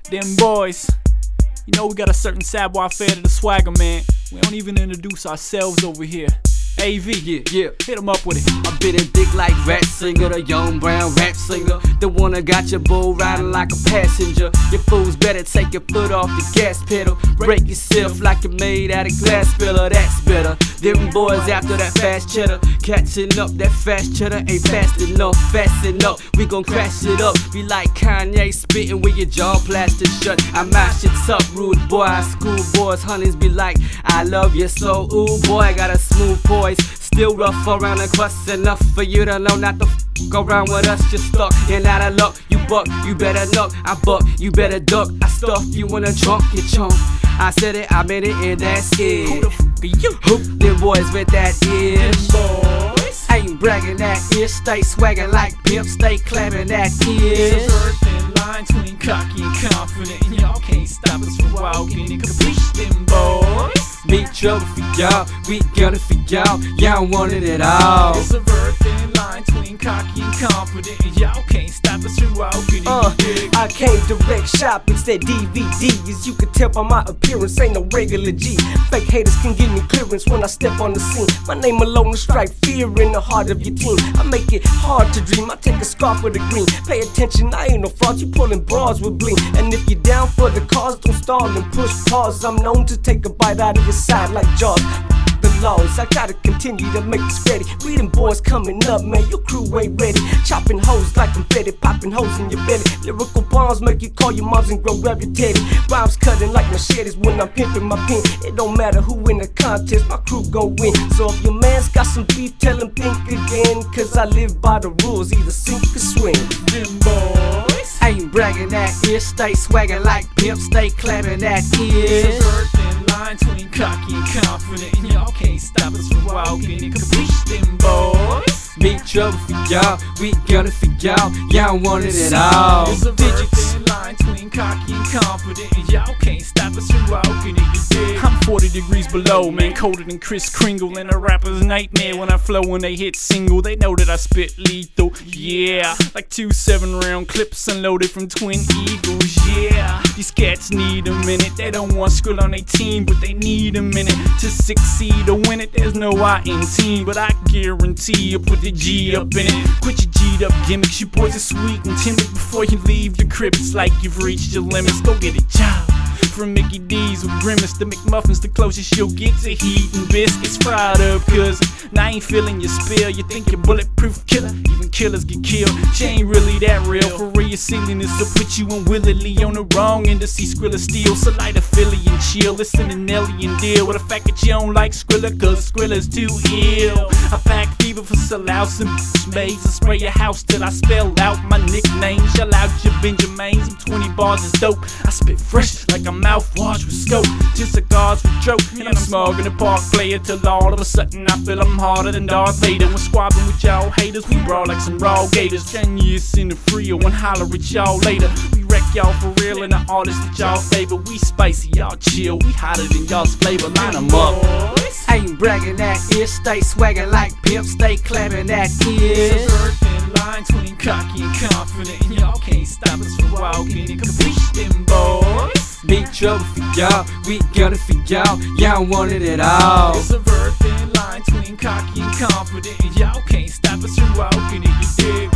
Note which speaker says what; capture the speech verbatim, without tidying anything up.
Speaker 1: Them boys, you know we got a certain savoir faire to the swagger, man. We don't even introduce ourselves over here. A V,
Speaker 2: Yeah, yeah.
Speaker 1: hit them up with it.
Speaker 2: I bit a dick like rap singer, the young brown rap singer, the one that got your bull riding like a passenger. You fools better take your foot off the gas pedal. Break yourself like you're made out of glass filler, that's better. Them boys after that fast cheddar, catching up that fast cheddar ain't fast enough, fast enough. We gon' crash it up, be like Kanye spitting with your jaw plastered shut. I mash it up, rude boy, school boys, honeys be like, I love you so, ooh boy, I got a smooth voice. Still rough around the crust, enough for you to know not to f around with us. Just stuck and out of luck. You buck, you better knock. I buck, you better duck. I stuff you in a trunk, you chunk. I said it, I meant it, and that's it.
Speaker 1: Who the f are you?
Speaker 2: Who them boys with that is?
Speaker 1: Boys,
Speaker 2: I ain't bragging that is. Stay swagging like pimp, stay clapping that
Speaker 1: it's a
Speaker 2: is.
Speaker 1: very thin line between cocky and confident, and y'all can't stop us from walking and complete them boys.
Speaker 2: Be trouble for y'all, we got it for y'all. Y'all want it at all.
Speaker 1: It's a very thin line between cocky and confident, and y'all can't stop us from walking.
Speaker 3: Uh, I came direct shop instead D V D. As you can tell by my appearance, ain't no regular G. Fake haters can give me clearance when I step on the scene. My name alone will strike fear in the heart of your team. I make it hard to dream, I take a scarf with the green. Pay attention, I ain't no fraud, you pulling bras with bling. And if you're down for the cause, don't stall and push pause. I'm known to take a bite out of your side like Jaws. The laws, I gotta continue to make this ready. We them boys coming up, man, your crew ain't ready. Chopping hoes like confetti, popping holes in your belly. Lyrical bombs make you call your moms and grow up your teddy. Rhymes cutting like machetes when I'm pimping my pen. It don't matter who in the contest, my crew gon' win. So if your man's got some beef, tell him think again. Cause I live by the rules, either sink or swim.
Speaker 1: Them boys,
Speaker 2: I ain't bragging that is. Stay swagging like pimp, stay clapping that
Speaker 1: it's a
Speaker 2: is.
Speaker 1: very thin line between cocky and confident, and y'all can't stop us from walking and complete them boys.
Speaker 2: Big trouble for y'all, we got it for y'all. Y'all want it at all.
Speaker 1: It's a very thin line between cocky and confident, and y'all can't stop us from walking and you dig. I'm forty degrees below, man, colder than Kris Kringle, and a rapper's nightmare when I flow when they hit single. They know that I spit lethal, yeah, like two seven round clips unloaded from Twin Eagles, yeah. These cats need a minute, they don't want Skrill on their team, but they need a minute to succeed or win it. There's no I in team, but I guarantee you put the G up in it. Quit your G'd up gimmicks, you boys are sweet and timid. Before you leave your crib, it's like you've reached your limits. Go get a job from Mickey D's with Grimace. The McMuffin's the closest you'll get to heat and biscuits fried up, cuz now I ain't feeling your spill. You think you're bulletproof killer, even killers get killed. She ain't really that real. For real, your silliness will put you unwillingly on the wrong end to see Skrilla steal. So light a Philly and chill, listen to Nelly and deal with the fact that you don't like Skrilla, cause Skrilla's too ill. I pack fever for sellouts and maids and spray your house till I spell out my nickname. Shell out your Benjamins, I'm twenty bars is dope. I spit fresh like a mouthwash with scope, just cigars with joke. And I'm smoking the park player till all of a sudden I feel I'm harder than Darth Vader. When squabbling with y'all haters, we brawl like some raw gators. Genius in the Frio and holler at y'all later. We wreck y'all for real and the artists that y'all favor. We spicy, y'all chill, we hotter than y'all's flavor. Line 'em up.
Speaker 2: I ain't bragging that is. Stay swagging like pimp, stay clapping that
Speaker 1: It's a
Speaker 2: is.
Speaker 1: very thin line between cocky and confident, and y'all can't stop us from walking and complete them boys.
Speaker 2: Big trouble for y'all, we got it for y'all. Y'all want it at all.
Speaker 1: It's a very thin line between cocky and confident, and y'all can't stop us from walking and you dig.